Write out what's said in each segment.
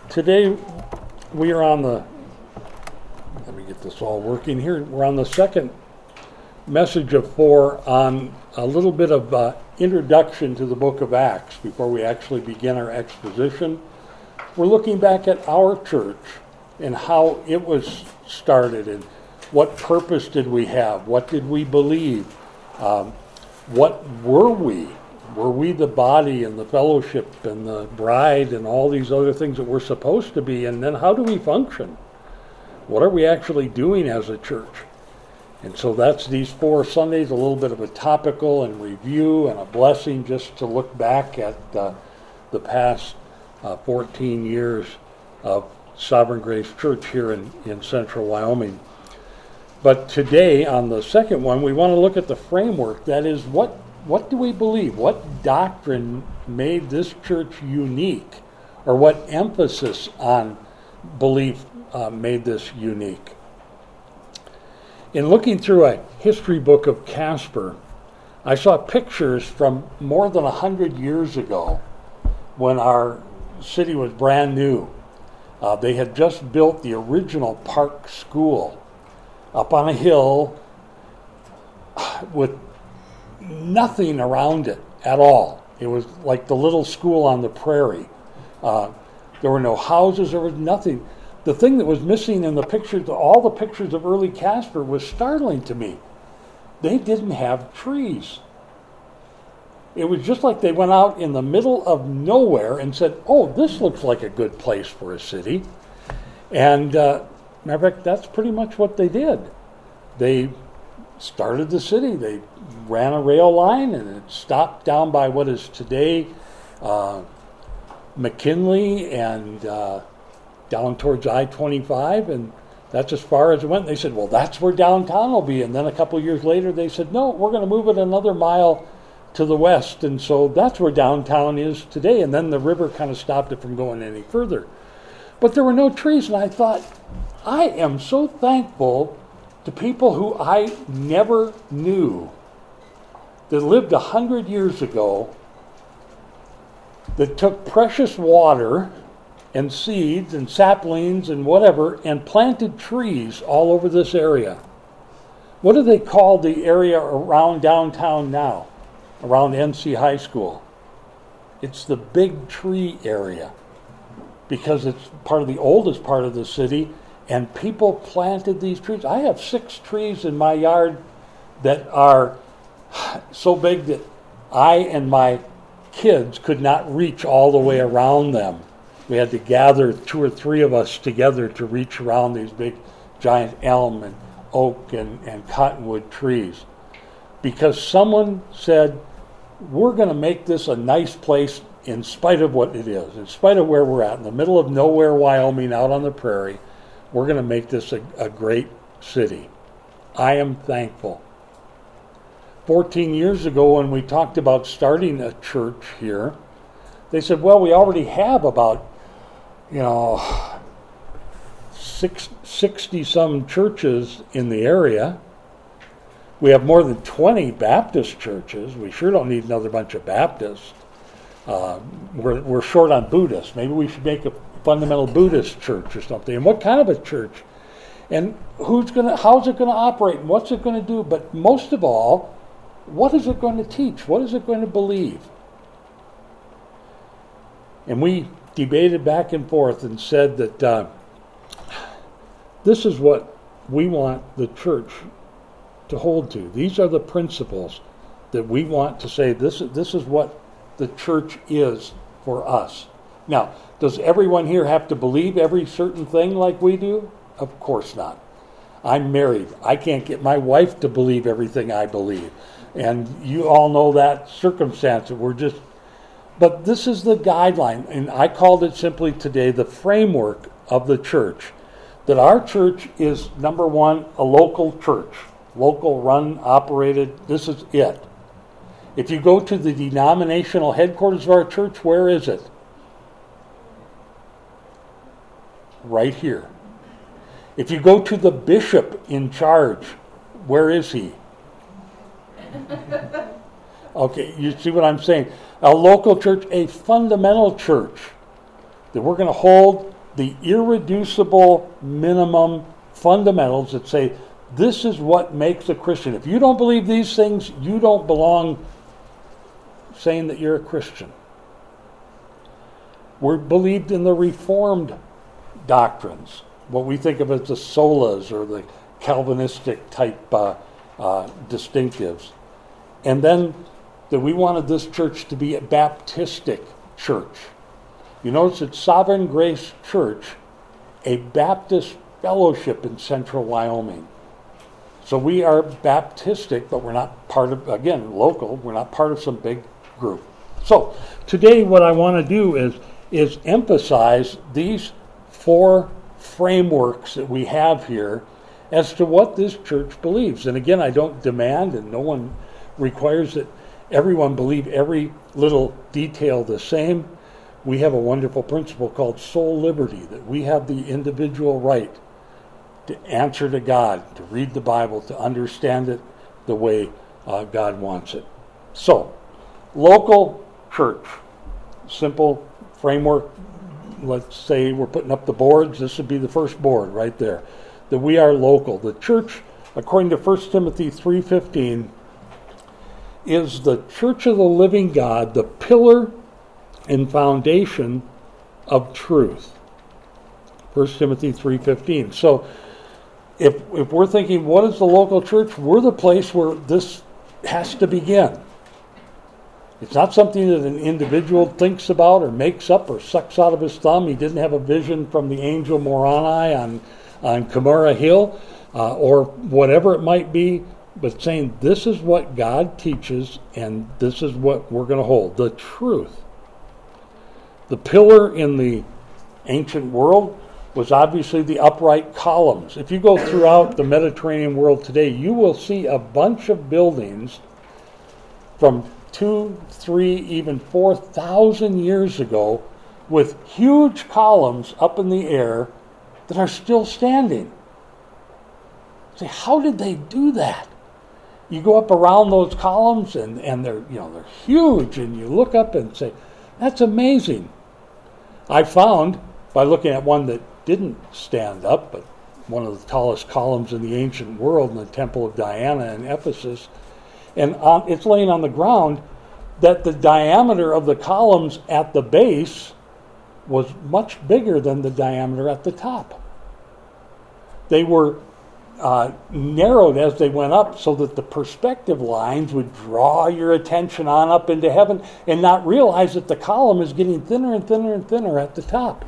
Today we are on let me get this all working here. We're on the second message of 4 on a little bit of introduction to the book of Acts before we actually begin our exposition. We're looking back at our church and how it was started and what purpose did we have, what did we believe, what were we? Were we the body and the fellowship and the bride and all these other things that we're supposed to be? And then how do we function? What are we actually doing as a church? And so that's these 4 Sundays, a little bit of a topical and review and a blessing just to look back at the past 14 years of Sovereign Grace Church here in central Wyoming. But today, on the second one, we want to look at the framework. That is, what do we believe? What doctrine made this church unique? Or what emphasis on belief made this unique? In looking through a history book of Casper, I saw pictures from more than 100 years ago when our city was brand new. They had just built the original Park School up on a hill with nothing around it at all. It was like the little school on the prairie. There were no houses, there was nothing. The thing that was missing in the pictures, all the pictures of early Casper, was startling to me. They didn't have trees. It was just like they went out in the middle of nowhere and said, oh, this looks like a good place for a city. And matter of fact, that's pretty much what they did. They started the city. They ran a rail line and it stopped down by what is today McKinley and down towards I-25, and that's as far as it went. They said, well, that's where downtown will be. And then a couple of years later, they said, no, we're going to move it another mile to the west, and so that's where downtown is today. And then the river kind of stopped it from going any further. But there were no trees, and I thought, I am so thankful to people who I never knew that lived 100 years ago that took precious water and seeds and saplings and whatever and planted trees all over this area. What do they call the area around downtown now, around NC High School? It's the Big Tree area because it's part of the oldest part of the city, and people planted these trees. I have 6 trees in my yard that are so big that I and my kids could not reach all the way around them. We had to gather 2 or 3 of us together to reach around these big giant elm and oak and cottonwood trees. Because someone said, we're going to make this a nice place in spite of what it is, in spite of where we're at, in the middle of nowhere, Wyoming, out on the prairie. We're going to make this a great city. I am thankful. 14 years ago, when we talked about starting a church here, they said, well, we already have about 60-some churches in the area. We have more than 20 Baptist churches. We sure don't need another bunch of Baptists. We're short on Buddhists. Maybe we should make a fundamental Buddhist church or something. And what kind of a church? And how's it going to operate? And what's it going to do? But most of all, what is it going to teach? What is it going to believe? And we debated back and forth and said that this is what we want the church to hold to. These are the principles that we want to say, this is what the church is for us. Now, does everyone here have to believe every certain thing like we do? Of course not. I'm married. I can't get my wife to believe everything I believe. And you all know that circumstance. But this is the guideline, and I called it simply today the framework of the church. That our church is, number one, a local church. Local, run, operated. This is it. If you go to the denominational headquarters of our church, where is it? Right here. If you go to the bishop in charge, where is he? Okay, you see what I'm saying? A local church, a fundamental church that we're going to hold the irreducible minimum fundamentals that say this is what makes a Christian. If you don't believe these things, you don't belong saying that you're a Christian. We're believed in the Reformed doctrines, what we think of as the solas or the Calvinistic type distinctives. And then that we wanted this church to be a Baptistic church. You notice it's Sovereign Grace Church, a Baptist fellowship in central Wyoming. So we are Baptistic, but we're not part of, again, local. We're not part of some big group. So today what I want to do is emphasize these four frameworks that we have here as to what this church believes. And again, I don't demand, and no one requires that everyone believe every little detail the same. We have a wonderful principle called soul liberty, that we have the individual right to answer to God, to read the Bible, to understand it the way God wants it. So, local church, simple framework. Let's say we're putting up the boards. This would be the first board right there, that we are local. The church, according to 1 Timothy 3:15, is the church of the living God, the pillar and foundation of truth. 1 Timothy 3:15. So if we're thinking, what is the local church? We're the place where this has to begin. It's not something that an individual thinks about or makes up or sucks out of his thumb. He didn't have a vision from the angel Moroni on Cumorah Hill or whatever it might be, but saying this is what God teaches and this is what we're going to hold, the truth. The pillar in the ancient world was obviously the upright columns. If you go throughout the Mediterranean world today, you will see a bunch of buildings from 2, 3, even 4,000 years ago with huge columns up in the air that are still standing. Say, how did they do that? You go up around those columns and they're huge, and you look up and say, that's amazing. I found, by looking at one that didn't stand up, but one of the tallest columns in the ancient world in the Temple of Diana in Ephesus, and it's laying on the ground, that the diameter of the columns at the base was much bigger than the diameter at the top. They were narrowed as they went up so that the perspective lines would draw your attention on up into heaven and not realize that the column is getting thinner and thinner and thinner at the top.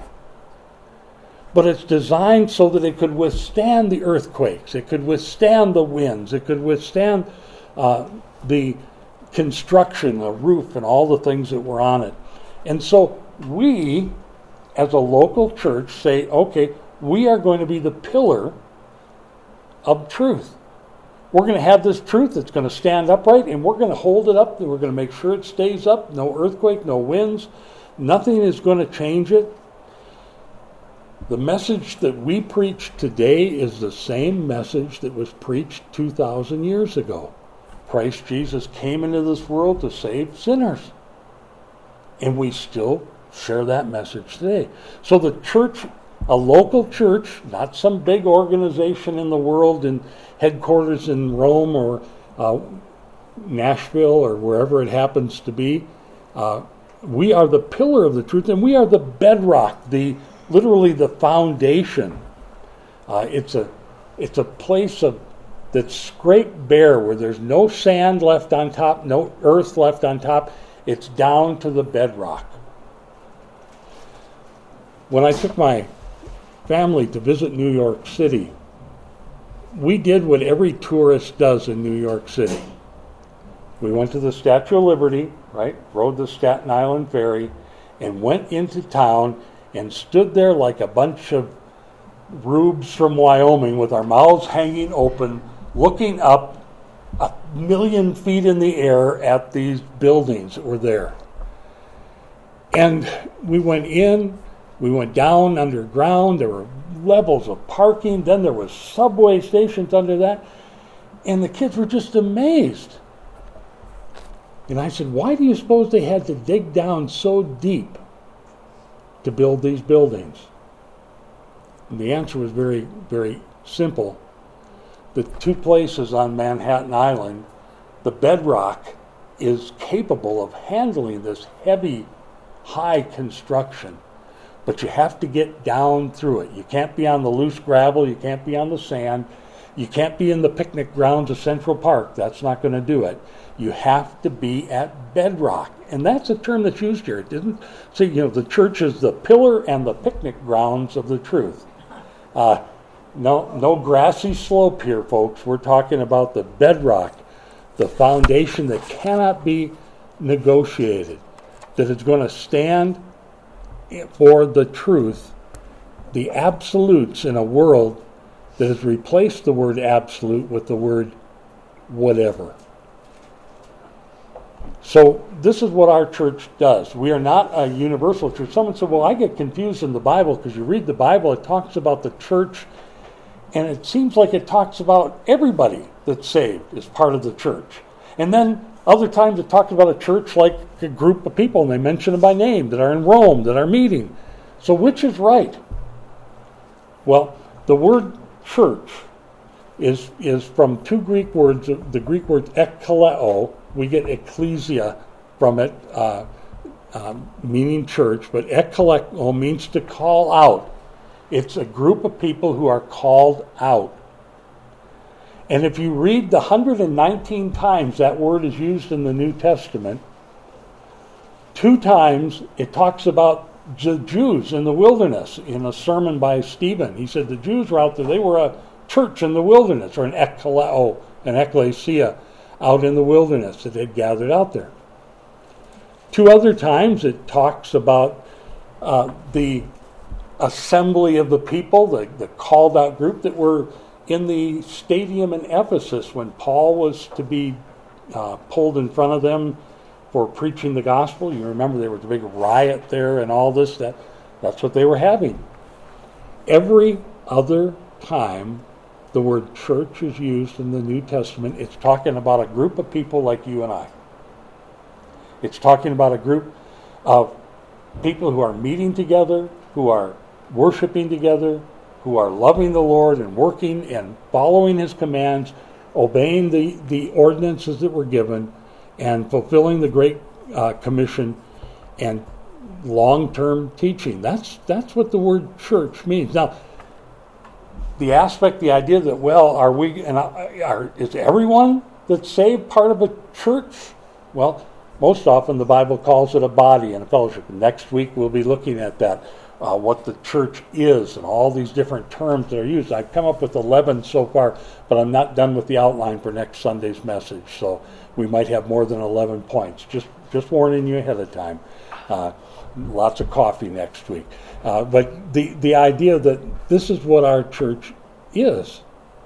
But it's designed so that it could withstand the earthquakes, it could withstand the winds, it could withstand the construction, the roof, and all the things that were on it. And so we, as a local church, say, okay, we are going to be the pillar of truth. We're going to have this truth that's going to stand upright, and we're going to hold it up, and we're going to make sure it stays up. No earthquake, no winds. Nothing is going to change it. The message that we preach today is the same message that was preached 2,000 years ago. Christ Jesus came into this world to save sinners. And we still share that message today. So the church, a local church, not some big organization in the world and headquarters in Rome or Nashville or wherever it happens to be, we are the pillar of the truth, and we are the bedrock, literally the foundation. It's a place that's scraped bare, where there's no sand left on top, no earth left on top. It's down to the bedrock. When I took my family to visit New York City, we did what every tourist does in New York City. We went to the Statue of Liberty, right? Rode the Staten Island ferry and went into town and stood there like a bunch of rubes from Wyoming with our mouths hanging open, looking up 1,000,000 feet in the air at these buildings that were there. And we went in, we went down underground, there were levels of parking, then there was subway stations under that, and the kids were just amazed. And I said, why do you suppose they had to dig down so deep to build these buildings? And the answer was very, very simple. The two places on Manhattan Island, the bedrock is capable of handling this heavy, high construction. But you have to get down through it. You can't be on the loose gravel. You can't be on the sand. You can't be in the picnic grounds of Central Park. That's not going to do it. You have to be at bedrock. And that's a term that's used here. It didn't say, the church is the pillar and the picnic grounds of the truth. No grassy slope here, folks. We're talking about the bedrock, the foundation that cannot be negotiated, that is going to stand for the truth, the absolutes in a world that has replaced the word absolute with the word whatever. So this is what our church does. We are not a universal church. Someone said, well, I get confused in the Bible because you read the Bible, it talks about the church, and it seems like it talks about everybody that's saved is part of the church. And then other times it talks about a church like a group of people, and they mention them by name, that are in Rome, that are meeting. So which is right? Well, the word church is from two Greek words. The Greek word ekkaleo, we get ecclesia from it, meaning church, but ekkaleo means to call out. It's a group of people who are called out. And if you read the 119 times that word is used in the New Testament, 2 times it talks about the Jews in the wilderness in a sermon by Stephen. He said the Jews were out there. They were a church in the wilderness, or an ekkaleo, an ecclesia, out in the wilderness that had gathered out there. 2 other times it talks about the assembly of the people, the called out group that were in the stadium in Ephesus when Paul was to be pulled in front of them for preaching the gospel. You remember there was a big riot there and all this. That's what they were having. Every other time the word church is used in the New Testament, it's talking about a group of people like you and I. It's talking about a group of people who are meeting together, who are worshiping together, who are loving the Lord and working and following His commands, obeying the ordinances that were given, and fulfilling the Great Commission and long-term teaching. That's what the word church means. Now, the idea that, is everyone that's saved part of a church? Well, most often the Bible calls it a body and a fellowship. Next week we'll be looking at that, what the church is and all these different terms that are used. I've come up with 11 so far, but I'm not done with the outline for next Sunday's message, so we might have more than 11 points. Just warning you ahead of time. Lots of coffee next week. But the idea that this is what our church is.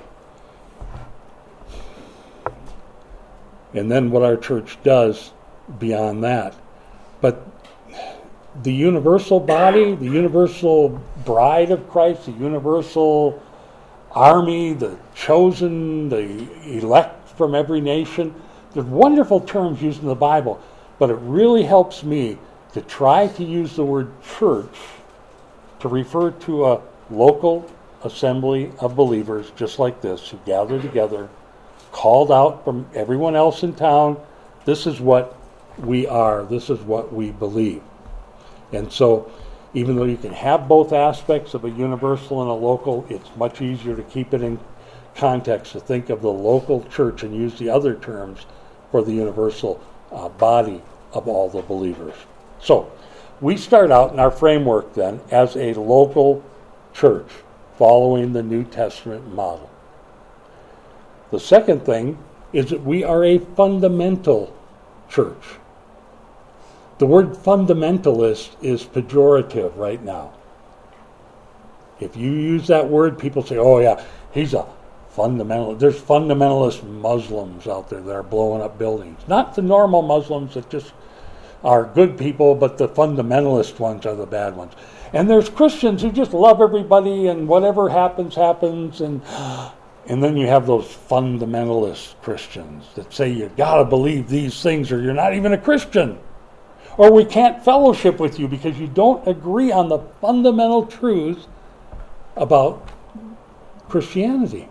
And then what our church does beyond that. But the universal body, the universal bride of Christ, the universal army, the chosen, the elect from every nation, there's wonderful terms used in the Bible, but it really helps me to try to use the word church to refer to a local assembly of believers just like this, who gather together, called out from everyone else in town. This is what we are. This is what we believe. And so, even though you can have both aspects of a universal and a local, it's much easier to keep it in context, to think of the local church and use the other terms for the universal body of all the believers. So, we start out in our framework then as a local church following the New Testament model. The second thing is that we are a fundamental church. The word fundamentalist is pejorative right now. If you use that word, people say, oh yeah, he's a fundamentalist. There's fundamentalist Muslims out there that are blowing up buildings. Not the normal Muslims that just are good people, but the fundamentalist ones are the bad ones. And there's Christians who just love everybody and whatever happens, happens. And then you have those fundamentalist Christians that say you got to believe these things or you're not even a Christian. Or we can't fellowship with you because you don't agree on the fundamental truths about Christianity?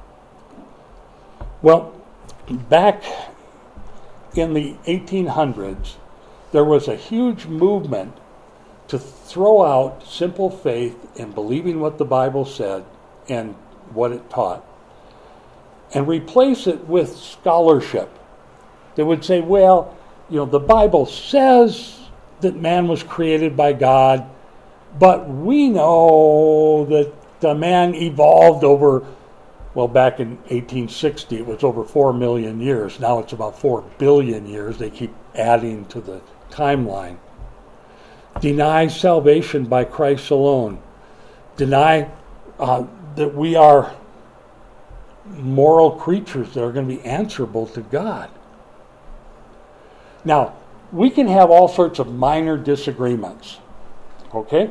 Well, back in the 1800s, there was a huge movement to throw out simple faith and believing what the Bible said and what it taught, and replace it with scholarship. They would say, well, the Bible says that man was created by God, but we know that the man evolved over, back in 1860, it was over 4 million years. Now it's about 4 billion years. They keep adding to the timeline. Deny salvation by Christ alone. Deny that we are moral creatures that are going to be answerable to God. Now, we can have all sorts of minor disagreements, okay?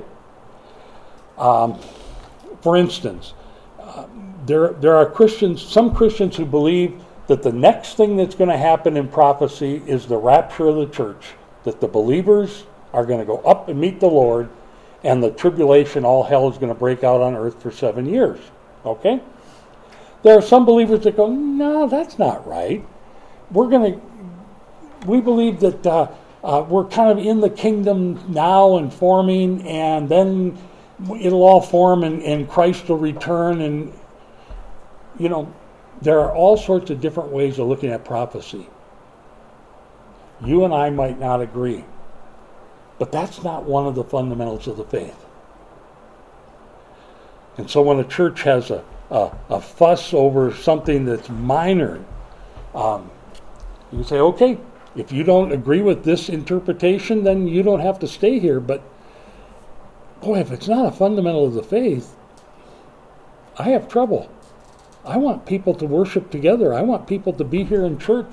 For instance, there are some Christians who believe that the next thing that's going to happen in prophecy is the rapture of the church, that the believers are going to go up and meet the Lord, and the tribulation, all hell is going to break out on earth for 7 years, okay? There are some believers that go, no, that's not right. We believe that we're kind of in the kingdom now and forming, and then it'll all form and Christ will return. And, there are all sorts of different ways of looking at prophecy. You and I might not agree, but that's not one of the fundamentals of the faith. And so when a church has a fuss over something that's minor, you can say, okay, if you don't agree with this interpretation, then you don't have to stay here. But, boy, if it's not a fundamental of the faith, I have trouble. I want people to worship together. I want people to be here in church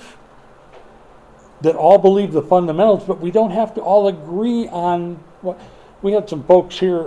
that all believe the fundamentals, but we don't have to all agree on what. We had some folks here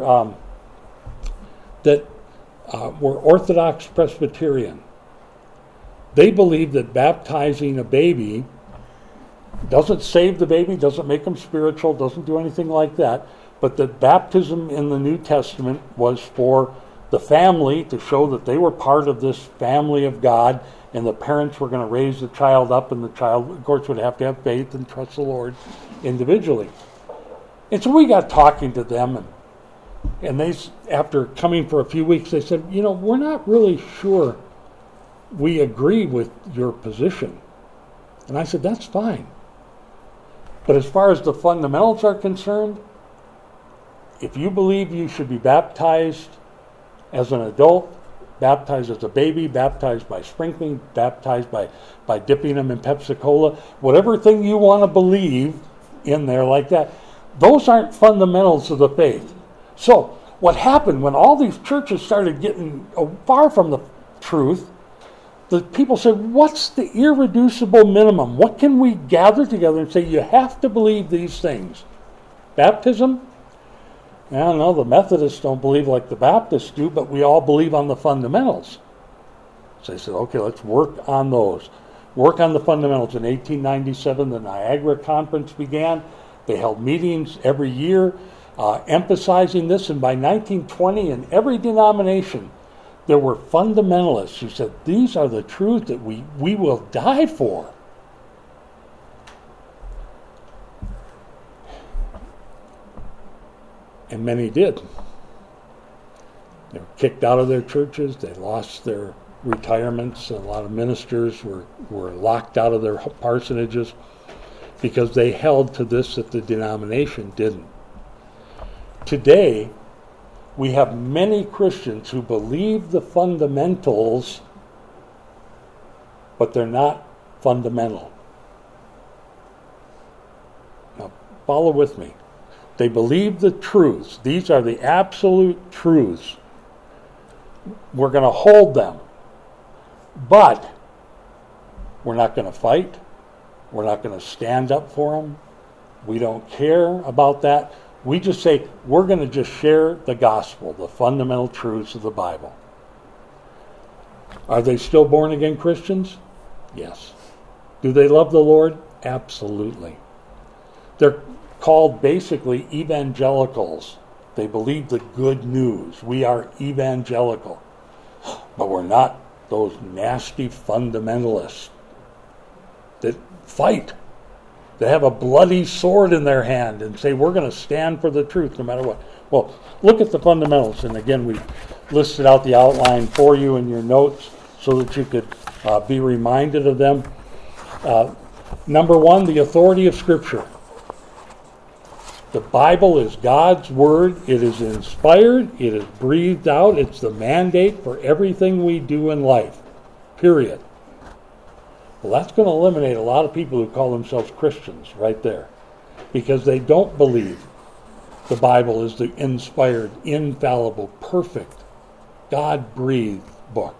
that were Orthodox Presbyterian. They believe that baptizing a baby doesn't save the baby, doesn't make them spiritual, doesn't do anything like that, but that baptism in the New Testament was for the family to show that they were part of this family of God, and the parents were going to raise the child up, and the child, of course, would have to have faith and trust the Lord individually. And so we got talking to them, and they, after coming for a few weeks, they said, we're not really sure we agree with your position. And I said, that's fine. But as far as the fundamentals are concerned, if you believe you should be baptized as an adult, baptized as a baby, baptized by sprinkling, baptized by dipping them in Pepsi-Cola, whatever thing you want to believe in there like that, those aren't fundamentals of the faith. So what happened when all these churches started getting far from the truth, the people said, what's the irreducible minimum? What can we gather together and say, you have to believe these things? Baptism? I don't know, the Methodists don't believe like the Baptists do, but we all believe on the fundamentals. So they said, okay, let's work on those. Work on the fundamentals. In 1897, the Niagara Conference began. They held meetings every year emphasizing this, and by 1920, in every denomination, there were fundamentalists who said, these are the truths that we will die for. And many did. They were kicked out of their churches. They lost their retirements. A lot of ministers were locked out of their parsonages because they held to this that the denomination didn't. Today, we have many Christians who believe the fundamentals, but they're not fundamental. Now, follow with me. They believe the truths. These are the absolute truths. We're going to hold them. But we're not going to fight. We're not going to stand up for them. We don't care about that. We just say, we're going to just share the gospel, the fundamental truths of the Bible. Are they still born-again Christians? Yes. Do they love the Lord? Absolutely. They're called basically evangelicals. They believe the good news. We are evangelical. But we're not those nasty fundamentalists that fight, that have a bloody sword in their hand and say, we're going to stand for the truth no matter what. Well, look at the fundamentals. And again, we listed out the outline for you in your notes so that you could be reminded of them. Number one, the authority of Scripture. The Bible is God's Word. It is inspired. It is breathed out. It's the mandate for everything we do in life. Period. Well, that's going to eliminate a lot of people who call themselves Christians right there, because they don't believe the Bible is the inspired, infallible, perfect, God-breathed book.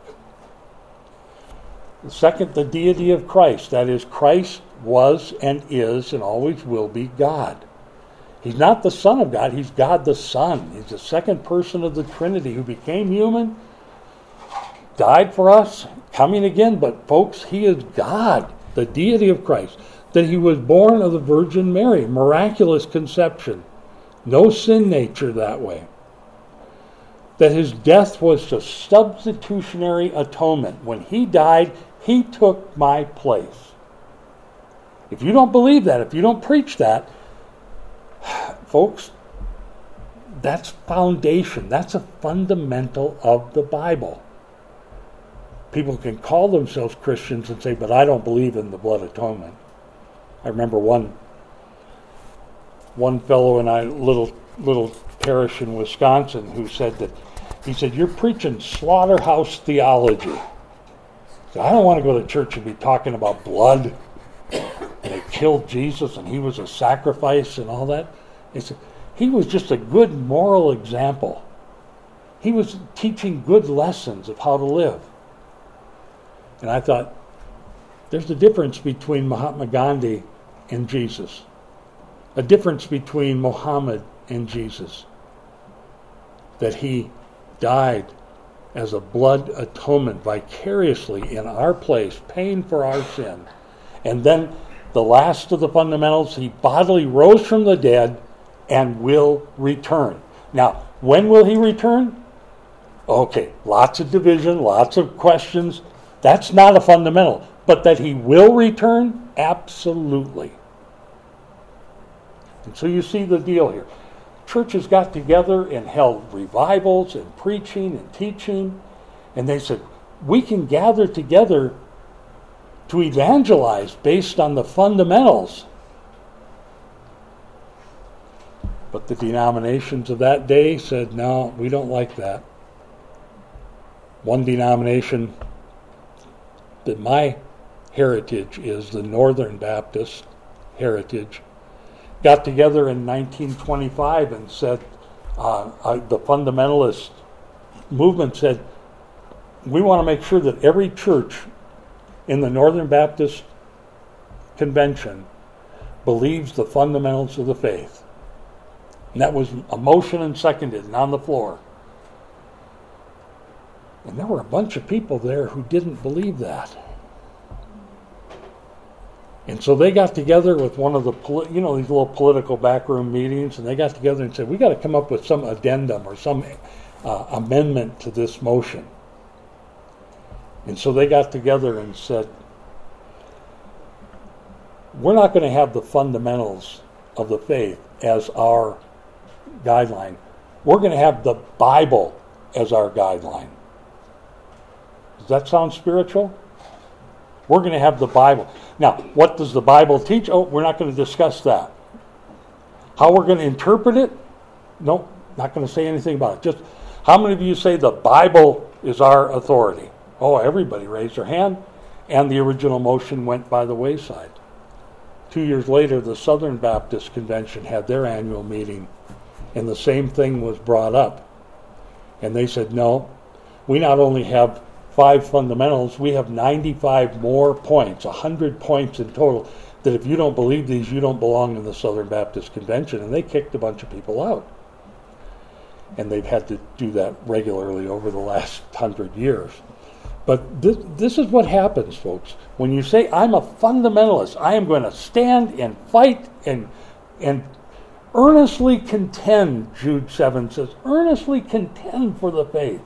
Second, the deity of Christ. That is, Christ was and is and always will be God. He's not the Son of God. He's God the Son. He's the second person of the Trinity who became human, died for us, coming again. But folks, he is God, the deity of Christ. That he was born of the Virgin Mary, miraculous conception. No sin nature that way. That his death was a substitutionary atonement. When he died, he took my place. If you don't believe that, if you don't preach that, folks, that's foundation. That's a fundamental of the Bible. People can call themselves Christians and say, but I don't believe in the blood atonement. I remember one fellow in our little parish in Wisconsin who said that, he said, you're preaching slaughterhouse theology. So I don't want to go to church and be talking about blood. And they killed Jesus and he was a sacrifice and all that. He said, he was just a good moral example. He was teaching good lessons of how to live. And I thought, there's a difference between Mahatma Gandhi and Jesus. A difference between Muhammad and Jesus. That he died as a blood atonement vicariously in our place, paying for our sin. And then the last of the fundamentals, he bodily rose from the dead and will return. Now, when will he return? Okay, lots of division, lots of questions. That's not a fundamental. But that he will return? Absolutely. And so you see the deal here. Churches got together and held revivals and preaching and teaching. And they said, we can gather together to evangelize based on the fundamentals. But the denominations of that day said, no, we don't like that. One denomination that my heritage is, the Northern Baptist heritage, got together in 1925 and said, the fundamentalist movement said, we want to make sure that every church in the Northern Baptist Convention believes the fundamentals of the faith. And that was a motion and seconded and on the floor. And there were a bunch of people there who didn't believe that. And so they got together with one of the, these little political backroom meetings, and they got together and said, we got to come up with some addendum or some amendment to this motion. And so they got together and said, we're not going to have the fundamentals of the faith as our guideline. We're going to have the Bible as our guideline. Does that sound spiritual? We're going to have the Bible. Now, what does the Bible teach? Oh, we're not going to discuss that. How we're going to interpret it? No, not going to say anything about it. Just how many of you say the Bible is our authority? Oh, everybody raised their hand, and the original motion went by the wayside. 2 years later, the Southern Baptist Convention had their annual meeting, and the same thing was brought up. And they said, no, we not only have 5 fundamentals, we have 95 more points, 100 points in total, that if you don't believe these, you don't belong in the Southern Baptist Convention. And they kicked a bunch of people out. And they've had to do that regularly over the last 100 years. But this is what happens, folks. When you say, I'm a fundamentalist, I am going to stand and fight and Earnestly contend, Jude 7 says, earnestly contend for the faith.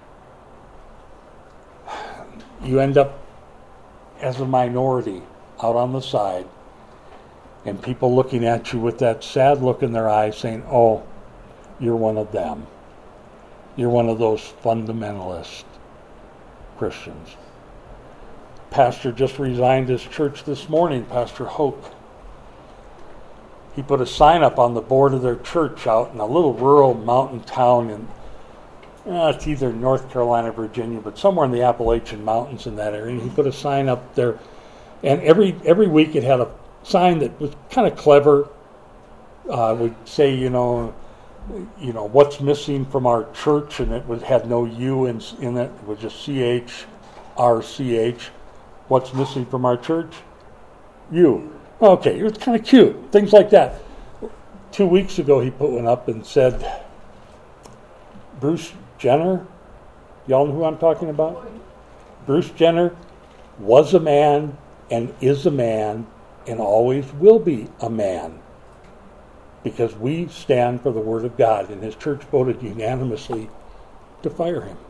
You end up as a minority out on the side, and people looking at you with that sad look in their eyes saying, oh, you're one of them. You're one of those fundamentalist Christians. Pastor just resigned his church this morning, Pastor Hoke. He put a sign up on the board of their church out in a little rural mountain town in, it's either North Carolina or Virginia, but somewhere in the Appalachian Mountains in that area. And he put a sign up there, and every week it had a sign that was kind of clever. Would say, you know, what's missing from our church, and had no U in it. It was just CHRCH. What's missing from our church? You. Okay, it was kind of cute. Things like that. 2 weeks ago, he put one up and said, Bruce Jenner, y'all know who I'm talking about? Bruce Jenner was a man and is a man and always will be a man, because we stand for the Word of God, and his church voted unanimously to fire him.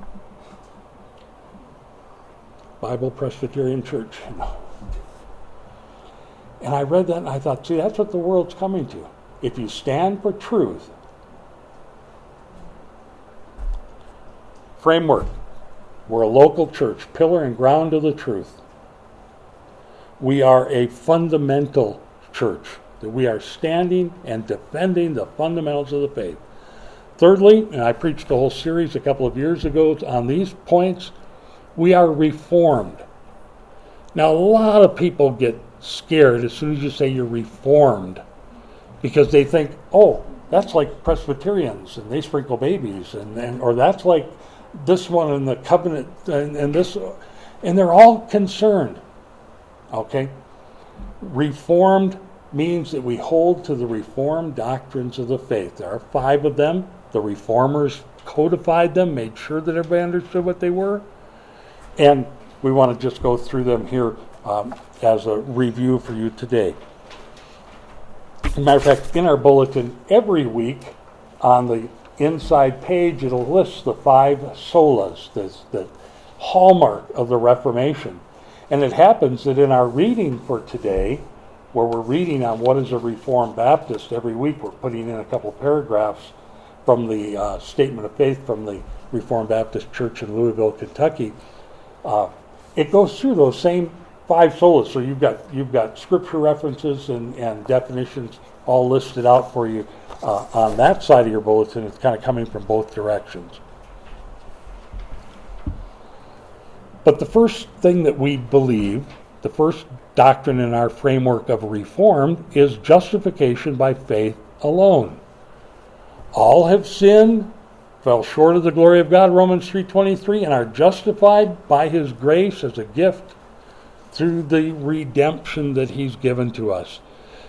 Bible Presbyterian Church. And I read that and I thought, see, that's what the world's coming to. If you stand for truth, framework, we're a local church, pillar and ground of the truth. We are a fundamental church, that we are standing and defending the fundamentals of the faith. Thirdly, and I preached a whole series a couple of years ago on these points, we are reformed. Now, a lot of people get scared as soon as you say you're reformed, because they think, oh, that's like Presbyterians and they sprinkle babies, or that's like this one in the covenant and this, and they're all concerned. Okay? Reformed means that we hold to the Reformed doctrines of the faith. There are 5 of them. The Reformers codified them, made sure that everybody understood what they were, and we want to just go through them here as a review for you today. As a matter of fact, in our bulletin, every week on the inside page, it'll list the 5 solas, the hallmark of the Reformation. And it happens that in our reading for today, where we're reading on what is a Reformed Baptist, every week we're putting in a couple paragraphs from the Statement of Faith from the Reformed Baptist Church in Louisville, Kentucky. It goes through those same 5 solas. So you've got scripture references and definitions all listed out for you on that side of your bulletin. It's kind of coming from both directions. But the first thing that we believe, the first doctrine in our framework of Reformed, is justification by faith alone. All have sinned, fell short of the glory of God, Romans 3:23, and are justified by his grace as a gift through the redemption that he's given to us.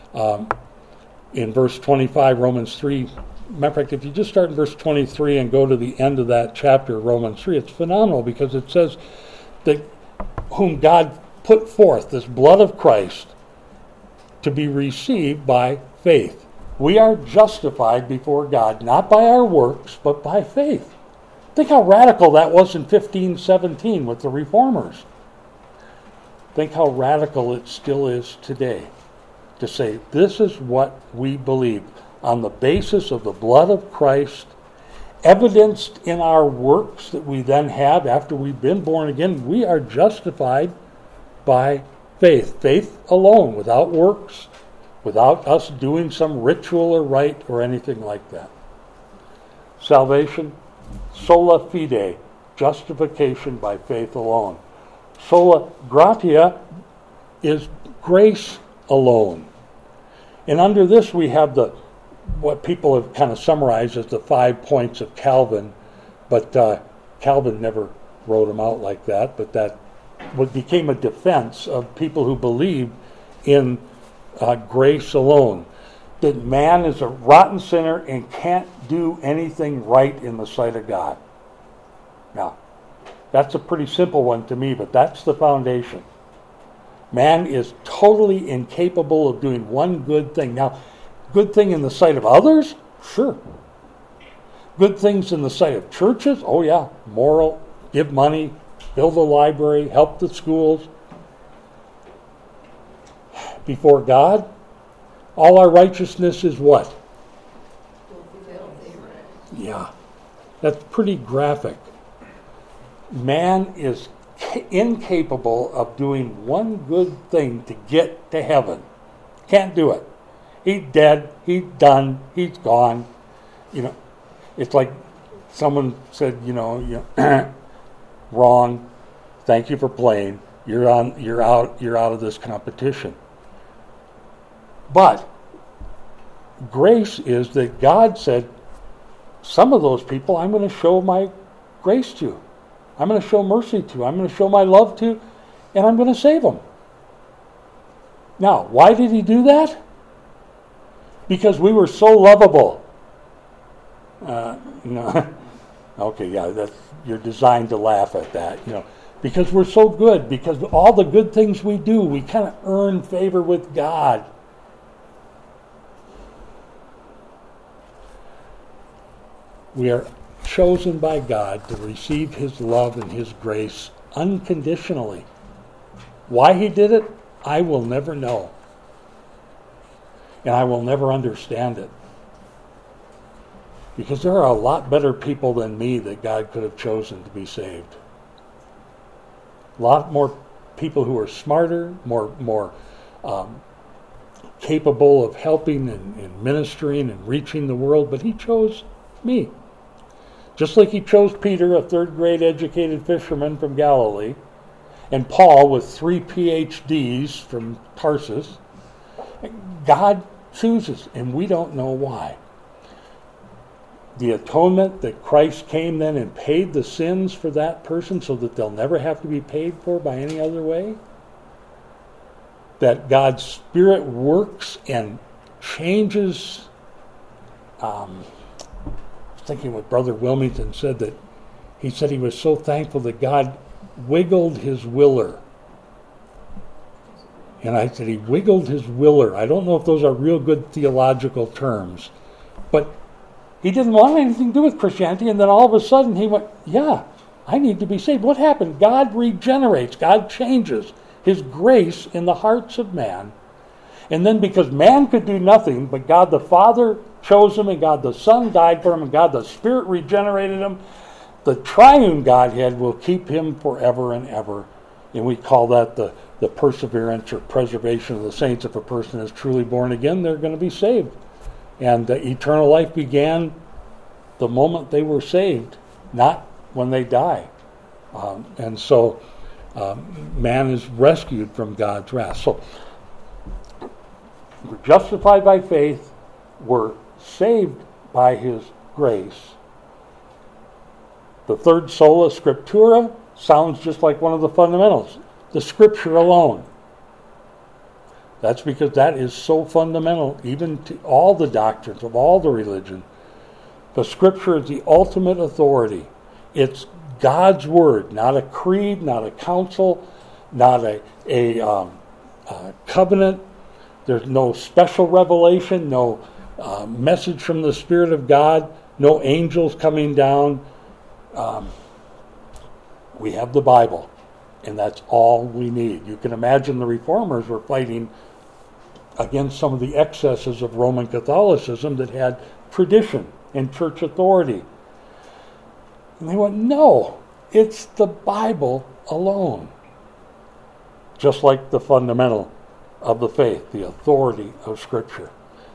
In verse 25, Romans 3, matter of fact, if you just start in verse 23 and go to the end of that chapter, Romans 3, it's phenomenal, because it says that whom God put forth, this blood of Christ, to be received by faith. We are justified before God, not by our works, but by faith. Think how radical that was in 1517 with the Reformers. Think how radical it still is today to say, this is what we believe on the basis of the blood of Christ, evidenced in our works that we then have after we've been born again. We are justified by faith. Faith alone, without works, without us doing some ritual or rite or anything like that. Salvation, sola fide, justification by faith alone. Sola gratia is grace alone. And under this we have what people have kind of summarized as the 5 points of Calvin, but Calvin never wrote them out like that, but that became a defense of people who believed in grace alone. That man is a rotten sinner and can't do anything right in the sight of God. Now, that's a pretty simple one to me, but that's the foundation. Man is totally incapable of doing one good thing. Now, Good thing in the sight of others? Sure. Good things in the sight of churches? Oh yeah. Moral, give money, build a library, help the schools. Before God, all our righteousness is what? Yeah. That's pretty graphic. Man is incapable of doing one good thing to get to heaven. Can't do it. He's dead. He's done. He's gone. It's like someone said, wrong. Thank you for playing. You're out of this competition. But grace is that God said, some of those people I'm going to show my grace to. I'm going to show mercy to. I'm going to show my love to, and I'm going to save them. Now, why did he do that? Because we were so lovable. Okay, yeah, you're designed to laugh at that. Because we're so good. Because all the good things we do, we kind of earn favor with God. We are chosen by God to receive his love and his grace unconditionally. Why he did it, I will never know. And I will never understand it. Because there are a lot better people than me that God could have chosen to be saved. A lot more people who are smarter, more capable of helping and ministering and reaching the world, but he chose me. Just like he chose Peter, a third-grade educated fisherman from Galilee, and Paul with 3 PhDs from Tarsus. God chooses, and we don't know why. The atonement that Christ came then and paid the sins for that person so that they'll never have to be paid for by any other way. That God's Spirit works and changes. I was thinking what Brother Wilmington said, that he said he was so thankful that God wiggled his willer. And I said he wiggled his willer. I don't know if those are real good theological terms, but he didn't want anything to do with Christianity, and then all of a sudden he went, yeah, I need to be saved. What happened? God regenerates. God changes his grace in the hearts of man. And then because man could do nothing, but God the Father chose him, and God the Son died for him, and God the Spirit regenerated him, the triune Godhead will keep him forever and ever. And we call that the perseverance or preservation of the saints. If a person is truly born again, they're going to be saved. And eternal life began the moment they were saved, not when they die. And so man is rescued from God's wrath. So we're justified by faith. We're saved by his grace. The third sola scriptura sounds just like one of the fundamentals. The Scripture alone. That's because that is so fundamental, even to all the doctrines of all the religion. The Scripture is the ultimate authority. It's God's Word, not a creed, not a council, not a covenant. There's no special revelation, no message from the Spirit of God, no angels coming down. We have the Bible, and that's all we need. You can imagine the Reformers were fighting against some of the excesses of Roman Catholicism that had tradition and church authority. And they went, no, it's the Bible alone. Just like the fundamental of the faith, the authority of Scripture.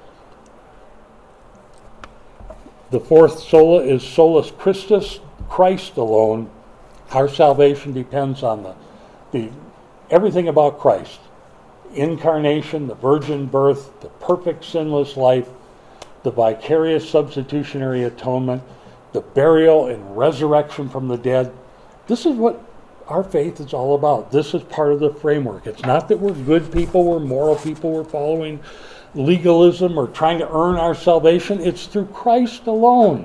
The fourth sola is solus Christus, Christ alone. Our salvation depends on the everything about Christ. Incarnation, the virgin birth, the perfect sinless life, the vicarious substitutionary atonement, the burial and resurrection from the dead. This is what our faith is all about. This is part of the framework. It's not that we're good people, we're moral people, we're following legalism or trying to earn our salvation. It's through Christ alone.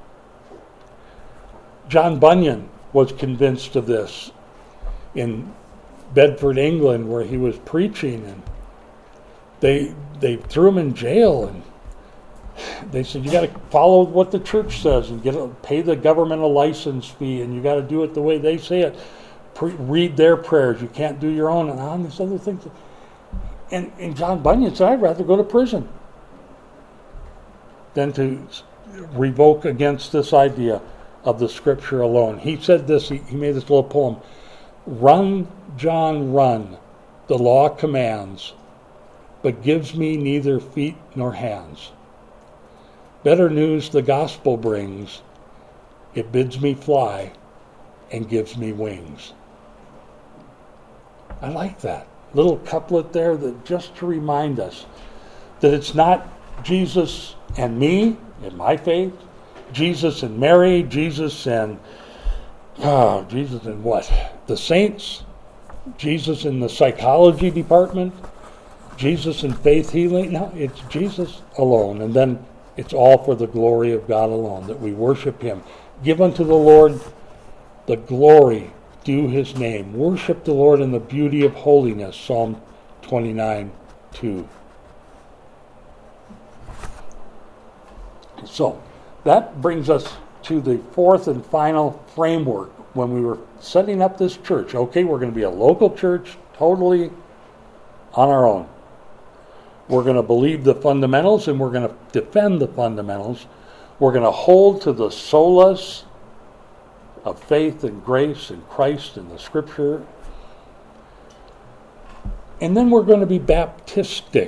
John Bunyan was convinced of this in Bedford, England, where he was preaching, and they threw him in jail, and They said you got to follow what the church says and pay the governmental license fee, and you got to do it the way they say it. Read their prayers. You can't do your own, and on these other things. And John Bunyan said, I'd rather go to prison than to revoke against this idea of the Scripture alone. He said this, he made this little poem, "Run, John, run, the law commands, but gives me neither feet nor hands. Better news the gospel brings, it bids me fly and gives me wings." I like that little couplet there, that just to remind us that it's not Jesus and me and my faith, Jesus and Mary, Jesus and what? The saints, Jesus in the psychology department, Jesus in faith healing. No, it's Jesus alone. And then it's all for the glory of God alone, that we worship Him. Give unto the Lord the glory due His name. Worship the Lord in the beauty of holiness. Psalm 29:2. So, that brings us to the fourth and final framework when we were setting up this church. Okay, we're going to be a local church, totally on our own. We're going to believe the fundamentals, and we're going to defend the fundamentals. We're going to hold to the solas of faith and grace in Christ and the Scripture. And then we're going to be Baptistic.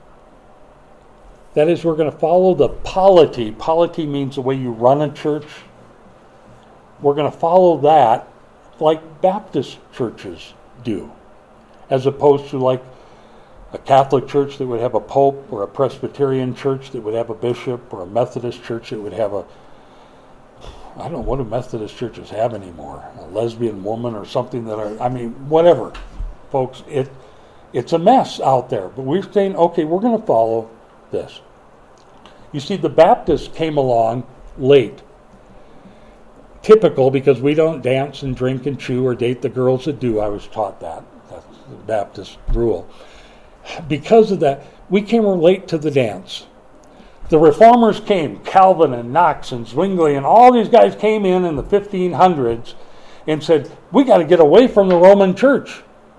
That is, we're going to follow the polity. Polity means the way you run a church. We're going to follow that like Baptist churches do, as opposed to like a Catholic church that would have a pope, or a Presbyterian church that would have a bishop, or a Methodist church that would have I don't know, what do Methodist churches have anymore? A lesbian woman or something whatever. Folks, it's a mess out there. But we're saying, okay, we're going to follow this. You see, the Baptists came along late. Typical, because we don't dance and drink and chew or date the girls that do. I was taught that. That's the Baptist rule. Because of that, we came late to the dance. The Reformers came, Calvin and Knox and Zwingli, and all these guys came in the 1500s and said, we got to get away from the Roman Church.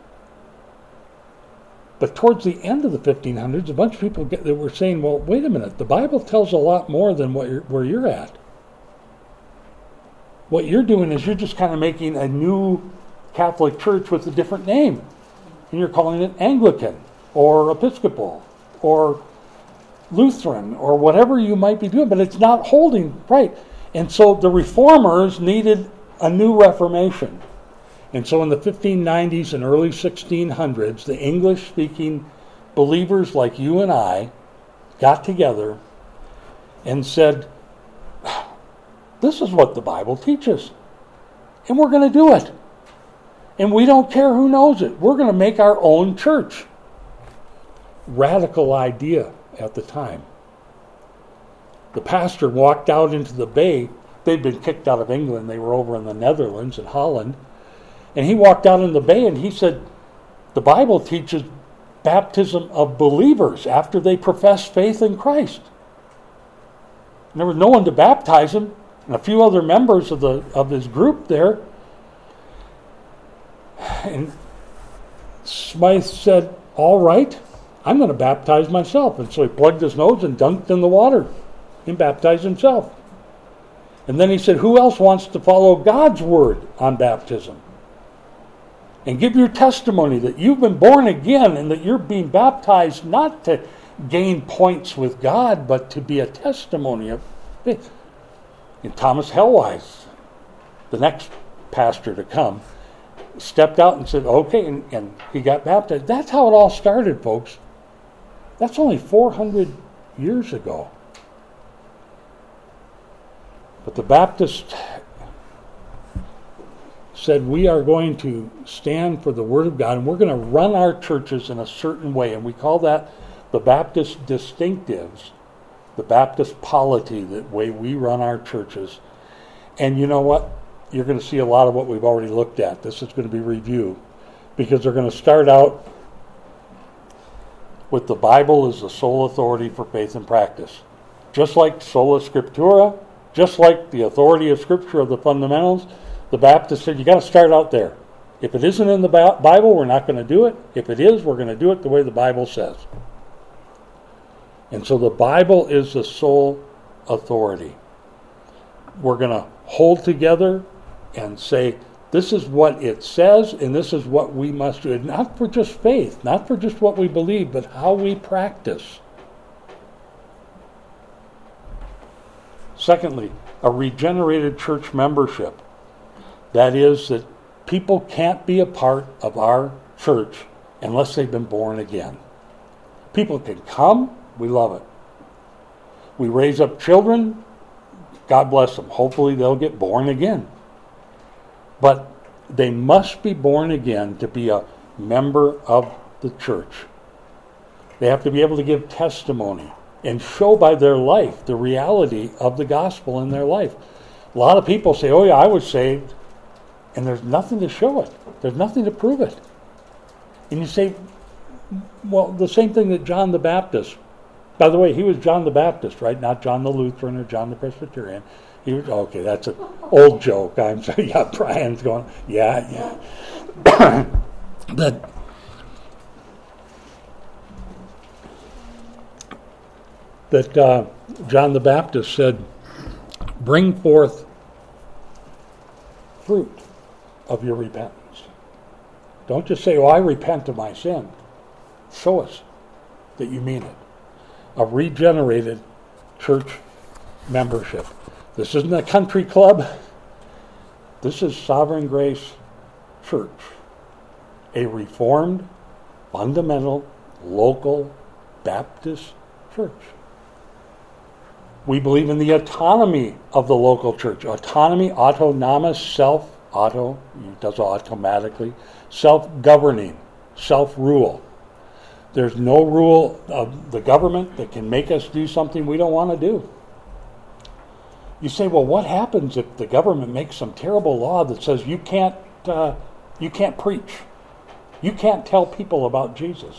But towards the end of the 1500s, a bunch of people that were saying, well, wait a minute, the Bible tells a lot more than where you're at. What you're doing is you're just kind of making a new Catholic church with a different name. And you're calling it Anglican or Episcopal or Lutheran or whatever you might be doing, but it's not holding right. And so the Reformers needed a new Reformation. And so in the 1590s and early 1600s, the English-speaking believers like you and I got together and said, this is what the Bible teaches, and we're going to do it. And we don't care who knows it. We're going to make our own church. Radical idea at the time. The pastor walked out into the bay. They'd been kicked out of England. They were over in the Netherlands and Holland. And he walked out in the bay and he said, the Bible teaches baptism of believers after they profess faith in Christ. And there was no one to baptize him, and a few other members of his group there. And Smythe said, all right, I'm going to baptize myself. And so he plugged his nose and dunked in the water and baptized himself. And then he said, who else wants to follow God's word on baptism? And give your testimony that you've been born again and that you're being baptized not to gain points with God, but to be a testimony of faith. And Thomas Helwise, the next pastor to come, stepped out and said, okay, and he got baptized. That's how it all started, folks. That's only 400 years ago. But the Baptists said, we are going to stand for the Word of God, and we're going to run our churches in a certain way. And we call that the Baptist distinctives, the Baptist polity, the way we run our churches. And you know what? You're going to see a lot of what we've already looked at. This is going to be review, because they're going to start out with the Bible as the sole authority for faith and practice. just like sola scriptura, just like the authority of Scripture of the fundamentals, the Baptists said, you got to start out there. If it isn't in the Bible, we're not going to do it. If it is, we're going to do it the way the Bible says. And so the Bible is the sole authority. We're going to hold together and say, this is what it says, and this is what we must do. Not for just faith, not for just what we believe, but how we practice. Secondly, a regenerated church membership. That is that people can't be a part of our church unless they've been born again. People can come, we love it. We raise up children, God bless them. Hopefully they'll get born again. But they must be born again to be a member of the church. They have to be able to give testimony and show by their life the reality of the gospel in their life. A lot of people say, oh yeah, I was saved. And there's nothing to show it. There's nothing to prove it. And you say, well, the same thing that John the Baptist. By the way, he was John the Baptist, right? Not John the Lutheran or John the Presbyterian. He was, okay, that's an old joke. I'm sorry. Yeah, Brian's going, yeah. that John the Baptist said, bring forth fruit of your repentance. Don't just say, oh, I repent of my sin. Show us that you mean it. A regenerated church membership. This isn't a country club. This is Sovereign Grace Church. A reformed, fundamental, local Baptist church. We believe in the autonomy of the local church. Autonomy, autonomous, auto, it does automatically, self-governing, self-rule. There's no rule of the government that can make us do something we don't want to do. You say, well, what happens if the government makes some terrible law that says you can't preach, you can't tell people about Jesus?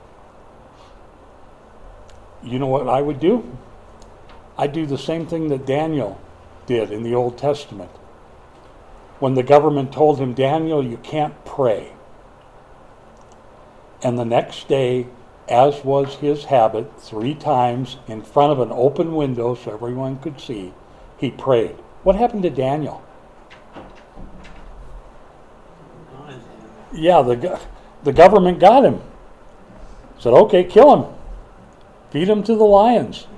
You know what I would do? I'd do the same thing that Daniel did in the Old Testament. When the government told him, Daniel, you can't pray. And the next day, as was his habit, 3 times in front of an open window so everyone could see, he prayed. What happened to Daniel? Yeah, the government got him. Said, okay, kill him. Feed him to the lions.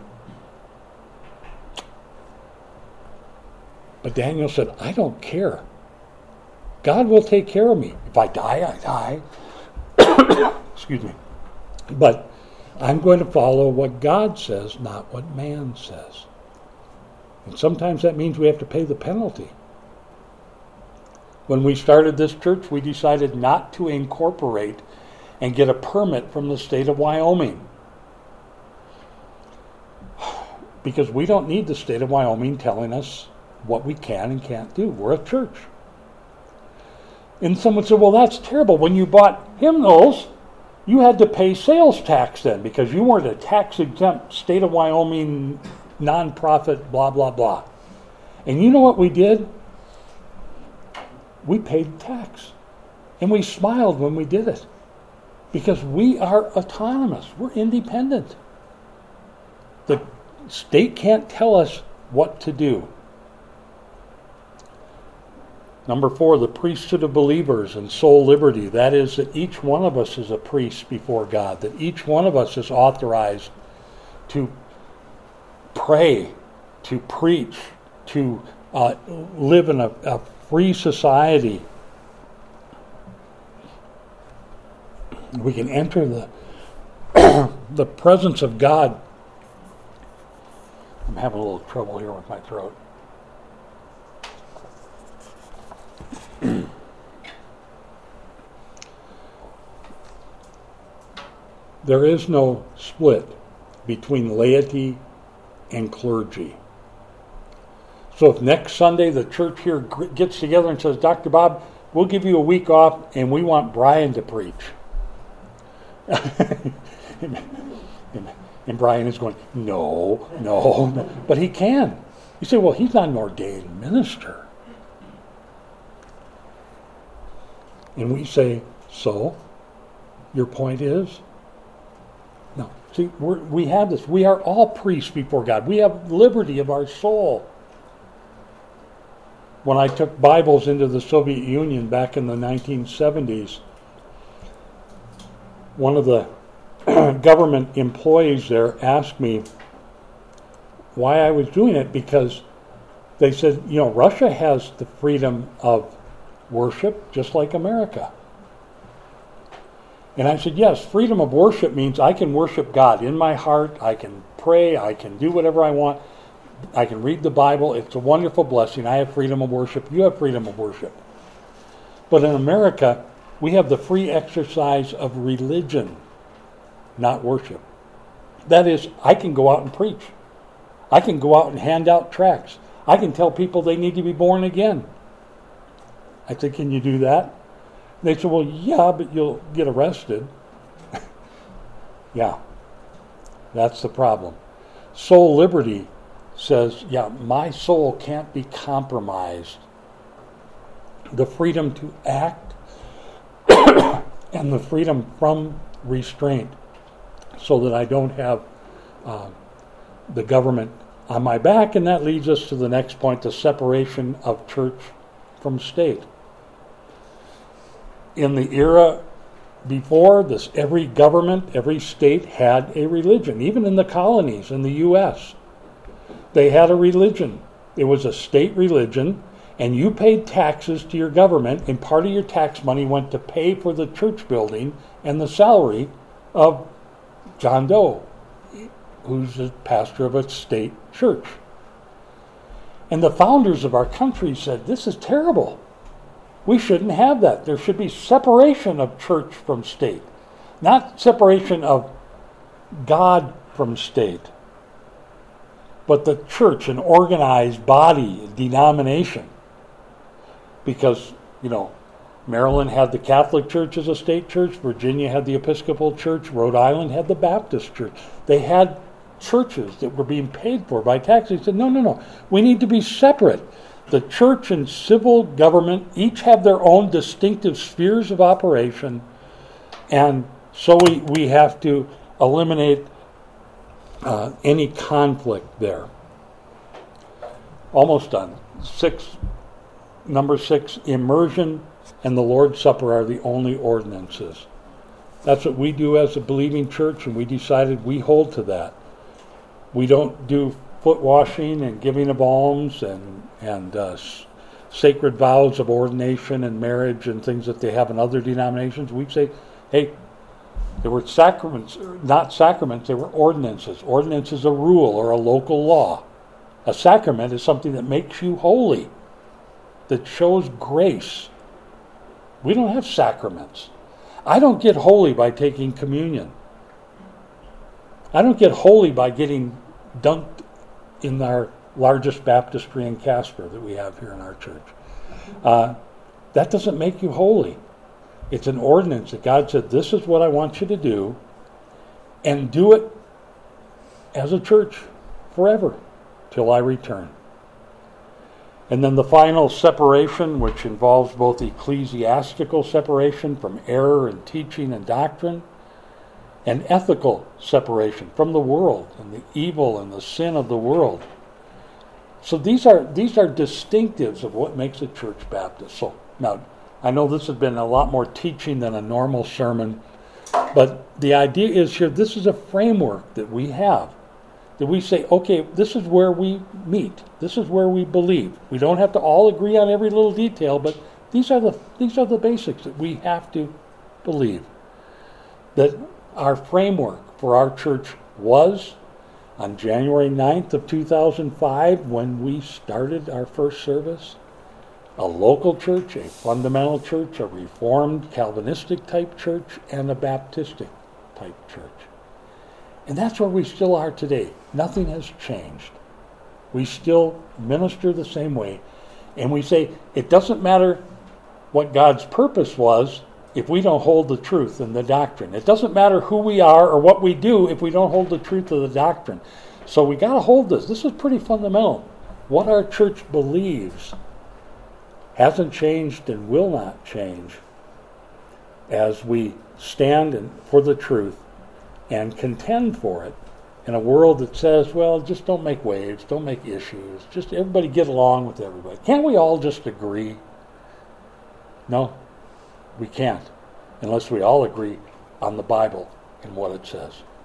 But Daniel said, I don't care. God will take care of me. If I die, I die. Excuse me. But I'm going to follow what God says, not what man says. And sometimes that means we have to pay the penalty. When we started this church, we decided not to incorporate and get a permit from the state of Wyoming. Because we don't need the state of Wyoming telling us what we can and can't do. We're a church. And someone said, well, that's terrible. When you bought hymnals, you had to pay sales tax then because you weren't a tax-exempt state of Wyoming nonprofit, blah, blah, blah. And you know what we did? We paid tax. And we smiled when we did it. Because we are autonomous. We're independent. The state can't tell us what to do. Number 4, the priesthood of believers and soul liberty. That is that each one of us is a priest before God. That each one of us is authorized to pray, to preach, to live in a free society. We can enter the presence of God. I'm having a little trouble here with my throat. There is no split between laity and clergy. So if next Sunday the church here gets together and says, Dr. Bob, we'll give you a week off and we want Brian to preach. And And Brian is going, no, no. But he can. You say, well, he's not an ordained minister. And we say, so? Your point is? No. See, we have this. We are all priests before God. We have liberty of our soul. When I took Bibles into the Soviet Union back in the 1970s, one of the government employees there asked me why I was doing it, because they said, Russia has the freedom of worship just like America. And I said, yes, freedom of worship means I can worship God in my heart, I can pray, I can do whatever I want, I can read the Bible. It's a wonderful blessing. I have freedom of worship. You have freedom of worship. But in America, we have the free exercise of religion, not worship. That is, I can go out and preach. I can go out and hand out tracts. I can tell people they need to be born again. I said, can you do that? They said, well, yeah, but you'll get arrested. Yeah, that's the problem. Soul liberty says, yeah, my soul can't be compromised. The freedom to act and the freedom from restraint, so that I don't have the government on my back. And that leads us to the next point, the separation of church from state. In the era before this, every government, every state had a religion. Even in the colonies in the U.S., they had a religion. It was a state religion, and you paid taxes to your government, and part of your tax money went to pay for the church building and the salary of John Doe, who's the pastor of a state church. And the founders of our country said, this is terrible. We shouldn't have that. There should be separation of church from state, not separation of God from state, but the church, an organized body, a denomination. Because, Maryland had the Catholic Church as a state church, Virginia had the Episcopal Church, Rhode Island had the Baptist Church. They had churches that were being paid for by taxes. They said, no, we need to be separate. The church and civil government each have their own distinctive spheres of operation, and so we have to eliminate any conflict there. Almost done. Number 6, immersion and the Lord's Supper are the only ordinances. That's what we do as a believing church, and we decided we hold to that. We don't do foot washing and giving of alms and sacred vows of ordination and marriage and things that they have in other denominations. We say, hey, there were sacraments, not sacraments, they were ordinances. Ordinance is a rule or a local law. A sacrament is something that makes you holy, that shows grace. We don't have sacraments. I don't get holy by taking communion. I don't get holy by getting dunked in our largest baptistry in Casper that we have here in our church. That doesn't make you holy. It's an ordinance that God said, this is what I want you to do, and do it as a church forever till I return. And then the final separation, which involves both ecclesiastical separation from error in teaching and doctrine, and ethical separation from the world and the evil and the sin of the world. So these are distinctives of what makes a church Baptist. So now, I know this has been a lot more teaching than a normal sermon, but the idea is here, this is a framework that we have, that we say, okay, this is where we meet. This is where we believe. We don't have to all agree on every little detail, but these are the basics that we have to believe. That our framework for our church was on January 9th of 2005, when we started our first service, a local church, a fundamental church, a Reformed Calvinistic type church, and a Baptistic type church. And that's where we still are today. Nothing has changed. We still minister the same way. And we say, it doesn't matter what God's purpose was, if we don't hold the truth in the doctrine. It doesn't matter who we are or what we do if we don't hold the truth of the doctrine. So we got to hold this. This is pretty fundamental. What our church believes hasn't changed and will not change as we stand for the truth and contend for it in a world that says, well, just don't make waves, don't make issues, just everybody get along with everybody. Can't we all just agree? No, we can't, unless we all agree on the Bible and what it says.